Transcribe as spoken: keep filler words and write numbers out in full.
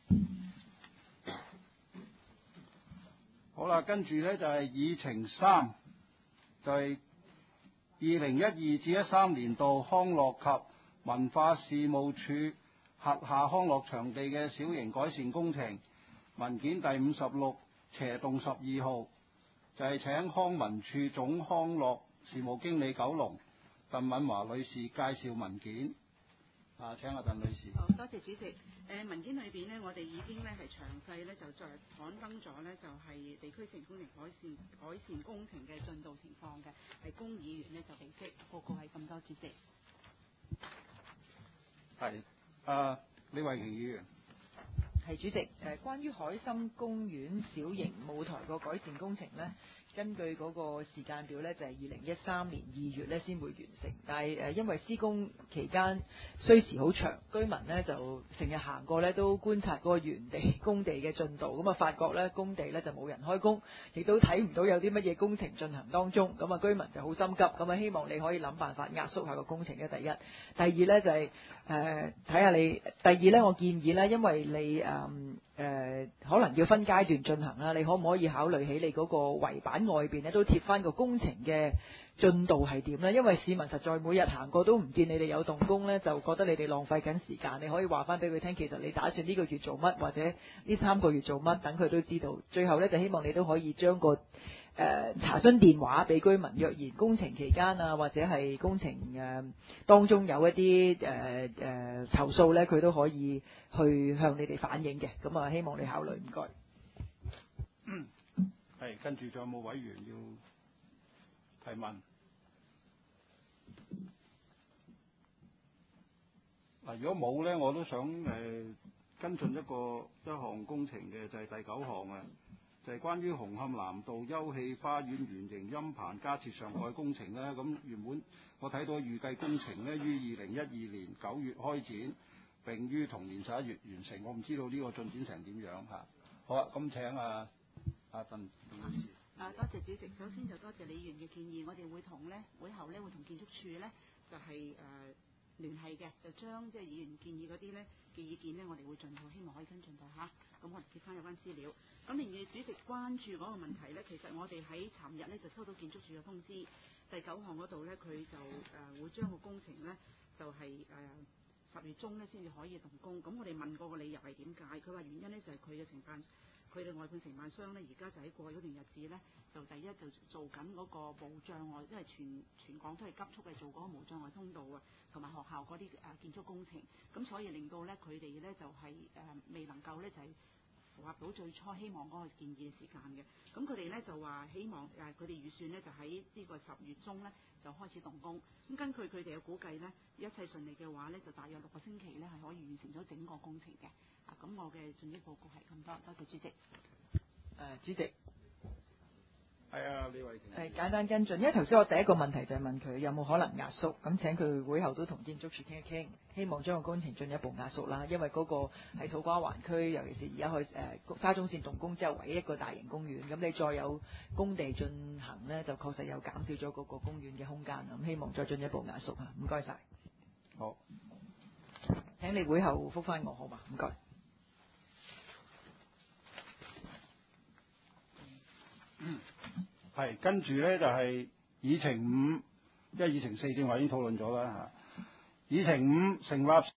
好啦，跟住呢就係議程三，就係二零一二至一三年度康樂及文化事務署轄下康樂場地嘅小型改善工程文件第五十六斜動十二號，就係請康文署總康樂事務經理九龍鄧敏華女士介紹文件。啊，請阿鄧女士。 好，多謝主席。誒、呃、文件裏邊呢，我哋已經咧係詳細咧就再刊登咗呢，就係、是、地區城工程改善改善工程嘅進度情況嘅，係供議員呢就備悉。報告係咁多，主席。 係。啊，李慧瓊議員。 係主席。誒、呃，關於海心公園小型舞台個改善工程呢，根據嗰個時間表呢，就係二零一三年二月呢先會完成。但係誒、呃，因為施工期間需時好長，居民呢就成日行過呢都觀察嗰個原地工地嘅進度，咁啊發覺呢工地呢就冇人開工，亦都睇唔到有啲乜嘢工程進行當中，咁啊居民就好心急，咁啊希望你可以諗辦法壓縮下個工程嘅第一。第二呢就係誒睇下你，第二呢我建議呢，因為你誒誒、呃、可能要分階段進行啦，你可唔可以考慮起你嗰個圍板外邊呢都貼翻個工程嘅進度係點呢？因為市民實在每日行過都唔見你哋有動工呢，就覺得你哋浪費緊時間。你可以話翻俾佢聽，其實你打算呢個月做乜，或者呢三個月做乜，等佢都知道。最後呢，就希望你都可以將個誒、呃、查詢電話俾居民，若然工程期間啊，或者係工程誒、呃、當中有一啲誒誒投訴呢，佢都可以去向你哋反映嘅。咁啊，希望你考慮，唔該。 係，跟住仲有冇委員要提問？嗱，如果冇咧，我都想誒、呃、跟進一個一項工程嘅，就係、是、第九項啊，就係、是、關於紅磡南道休憩花園圓形陰棚加設上蓋工程咧。咁原本我睇到預計工程咧於二零一二年九月開展，並於同年十一月完成。我唔知道呢個進展成點樣嚇。好啊，咁請啊阿鄧女士。 啊，多謝主席。首先就多謝李議員嘅建議，我哋會同呢會後呢會同建築署呢就係、是、誒、呃、聯繫嘅，就將即係議員建議嗰啲呢嘅意見呢，我哋會盡量希望可以跟進到嚇。咁我哋接翻有關資料。咁另外主席關注嗰個問題呢，其實我哋喺尋日呢就收到建築署嘅通知，第九項嗰度呢，佢就誒、呃、會將個工程呢就係誒十月中呢先至可以動工。咁我哋問過個理由係點解？佢話原因呢就係佢嘅承辦。佢哋外判承辦商呢，而家就喺過去嗰段日子呢，就第一就做緊嗰個無障礙，因為全全港都係急速嘅做嗰個無障礙通道啊，同埋學校嗰啲誒建築工程，咁所以令到呢，佢哋呢就係、是、誒、呃、未能夠呢，就係、是、符合到最初希望嗰個建議嘅時間嘅。咁佢哋呢就話希望誒佢哋預算呢，就喺呢個十月中呢，就開始動工。咁根據佢哋嘅估計呢，一切順利嘅話呢，就大約六個星期呢，係可以完成咗整個工程嘅。啊，咁我嘅進一步報告係咁多，多謝主席。誒、 呃，主席。 係啊，李慧瓊。 係簡單跟進，因為頭先我第一個問題就係問佢有冇可能壓縮，咁請佢會後都同建築署傾一傾，希望將個工程進一步壓縮啦。因為嗰個喺土瓜灣區，尤其是而家去誒沙中線動工之後唯一一個大型公園，咁你再有工地進行呢，就確實有減少咗嗰個公園嘅空間，咁希望再進一步壓縮嚇。唔該晒。 好， 請你會後覆返我好嘛？唔該。 係，跟住咧就係、是、議程五，因為議程四正話已經討論咗啦嚇。議程五成立。